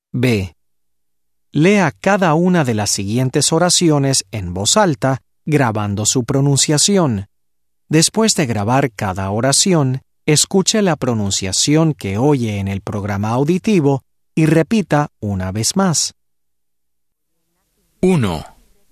B. Lea cada una de las siguientes oraciones en voz alta, grabando su pronunciación. Después de grabar cada oración, escuche la pronunciación que oye en el programa auditivo y repita una vez más. 1,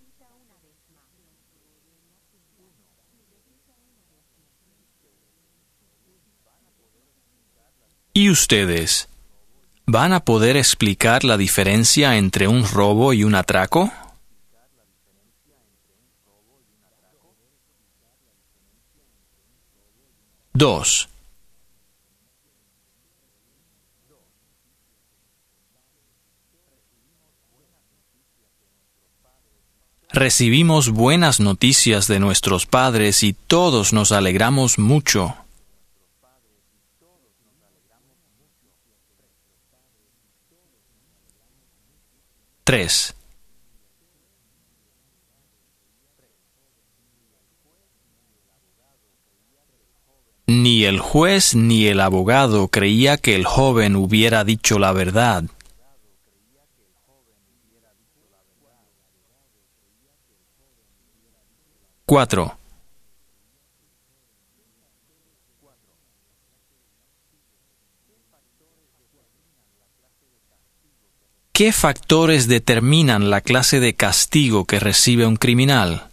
¿y ustedes van a poder explicar la diferencia entre un robo y un atraco? 2. Recibimos buenas noticias de nuestros padres y todos nos alegramos mucho. 3. Ni el juez ni el abogado creía que el joven hubiera dicho la verdad. 4. ¿Qué factores determinan la clase de castigo que recibe un criminal?